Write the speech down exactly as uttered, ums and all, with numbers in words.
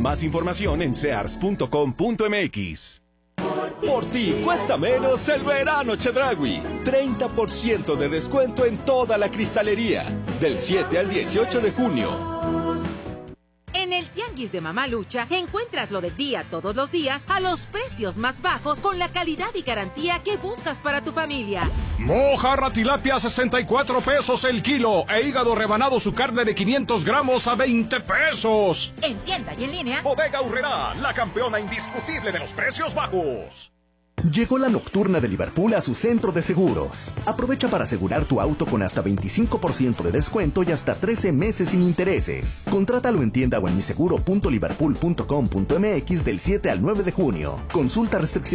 Más información en sears punto com punto m x. Por ti cuesta menos el verano Chedraui. treinta por ciento de descuento en toda la cristalería. Del siete al dieciocho de junio. En el Tianguis de Mamalucha encuentras lo del día todos los días a los precios más bajos con la calidad y garantía que buscas para tu familia. Mojarra tilapia a sesenta y cuatro pesos el kilo e hígado rebanado su carne de quinientos gramos a veinte pesos. En tienda y en línea. Bodega Aurrerá, la campeona indiscutible de los precios bajos. Llegó la nocturna de Liverpool a su centro de seguros. Aprovecha para asegurar tu auto con hasta veinticinco por ciento de descuento y hasta trece meses sin intereses. Contrátalo en tienda o en miseguro punto liverpool punto com punto m x del siete al nueve de junio. Consulta restricciones.